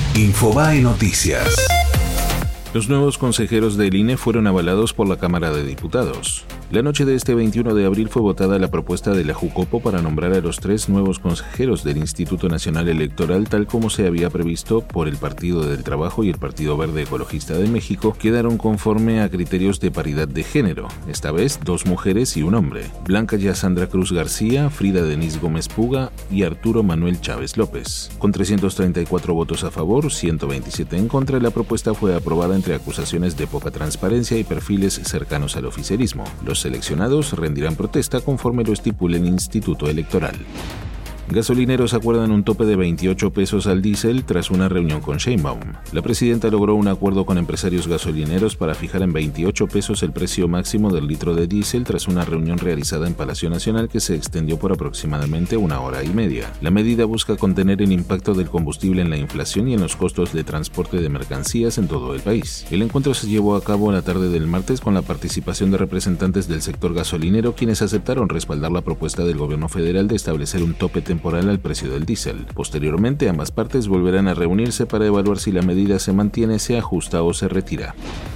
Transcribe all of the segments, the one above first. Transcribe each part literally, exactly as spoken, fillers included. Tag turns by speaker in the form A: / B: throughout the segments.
A: Infobae Noticias.
B: Los nuevos consejeros del I N E fueron avalados por la Cámara de Diputados. La noche de este veintiuno de abril fue votada la propuesta de la Jucopo para nombrar a los tres nuevos consejeros del Instituto Nacional Electoral, tal como se había previsto por el Partido del Trabajo y el Partido Verde Ecologista de México. Quedaron conforme a criterios de paridad de género, esta vez dos mujeres y un hombre: Blanca Yasandra Cruz García, Frida Denise Gómez Puga y Arturo Manuel Chávez López. Con trescientos treinta y cuatro votos a favor, ciento veintisiete en contra, la propuesta fue aprobada entre acusaciones de poca transparencia y perfiles cercanos al oficialismo. Los seleccionados rendirán protesta conforme lo estipula el Instituto Electoral. Gasolineros acuerdan un tope de veintiocho pesos al diésel tras una reunión con Sheinbaum. La presidenta logró un acuerdo con empresarios gasolineros para fijar en veintiocho pesos el precio máximo del litro de diésel tras una reunión realizada en Palacio Nacional que se extendió por aproximadamente una hora y media. La medida busca contener el impacto del combustible en la inflación y en los costos de transporte de mercancías en todo el país. El encuentro se llevó a cabo la tarde del martes con la participación de representantes del sector gasolinero, quienes aceptaron respaldar la propuesta del gobierno federal de establecer un tope temporal al precio del diésel. Posteriormente, ambas partes volverán a reunirse para evaluar si la medida se mantiene, se ajusta o se retira.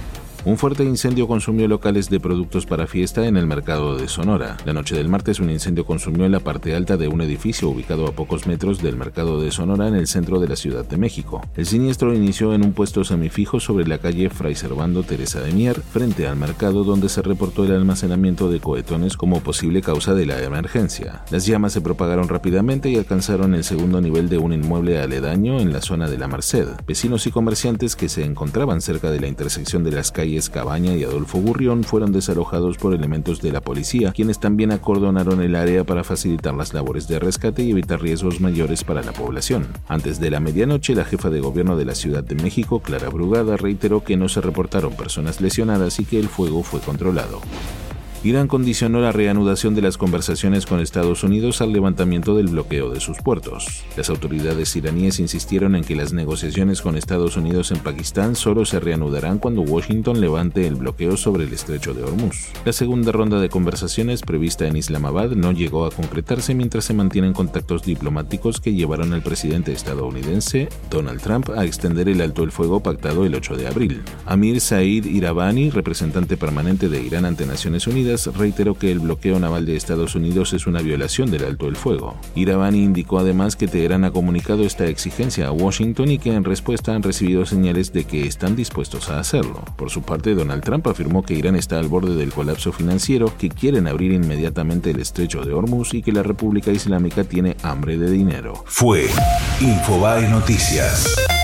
B: Un fuerte incendio consumió locales de productos para fiesta en el mercado de Sonora. La noche del martes, un incendio consumió la parte alta de un edificio ubicado a pocos metros del mercado de Sonora en el centro de la Ciudad de México. El siniestro inició en un puesto semifijo sobre la calle Fray Servando Teresa de Mier, frente al mercado, donde se reportó el almacenamiento de cohetones como posible causa de la emergencia. Las llamas se propagaron rápidamente y alcanzaron el segundo nivel de un inmueble aledaño en la zona de La Merced. Vecinos y comerciantes que se encontraban cerca de la intersección de las calles Cabaña y Adolfo Gurrión fueron desalojados por elementos de la policía, quienes también acordonaron el área para facilitar las labores de rescate y evitar riesgos mayores para la población. Antes de la medianoche, la jefa de gobierno de la Ciudad de México, Clara Brugada, reiteró que no se reportaron personas lesionadas y que el fuego fue controlado. Irán condicionó la reanudación de las conversaciones con Estados Unidos al levantamiento del bloqueo de sus puertos. Las autoridades iraníes insistieron en que las negociaciones con Estados Unidos en Pakistán solo se reanudarán cuando Washington levante el bloqueo sobre el estrecho de Hormuz. La segunda ronda de conversaciones prevista en Islamabad no llegó a concretarse mientras se mantienen contactos diplomáticos que llevaron al presidente estadounidense Donald Trump a extender el alto el fuego pactado el ocho de abril. Amir Said Iravani, representante permanente de Irán ante Naciones Unidas, reiteró que el bloqueo naval de Estados Unidos es una violación del alto el fuego. Iravani indicó además que Teherán ha comunicado esta exigencia a Washington y que en respuesta han recibido señales de que están dispuestos a hacerlo. Por su parte, Donald Trump afirmó que Irán está al borde del colapso financiero, que quieren abrir inmediatamente el estrecho de Hormuz y que la República Islámica tiene hambre de dinero.
A: Fue Infobae Noticias.